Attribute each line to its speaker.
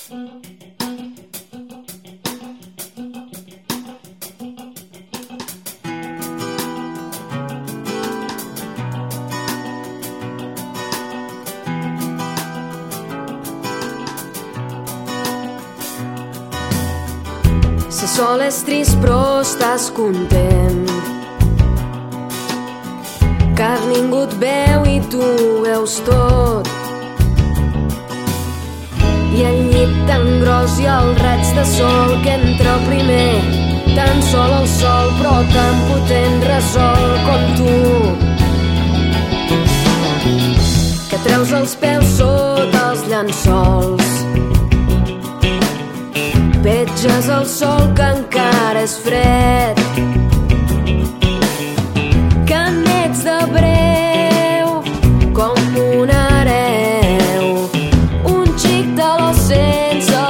Speaker 1: Si sol és trist però estàs content, car ningú et veu i tu veus tot. I el llit tan gros i el raig de sol que entra primer, tan sol el sol però tan potent resol com tu, que treus els peus sota els llençols, petges el sol que encara és fred, que n'ets de breu com un hereu, un xic de l'os sense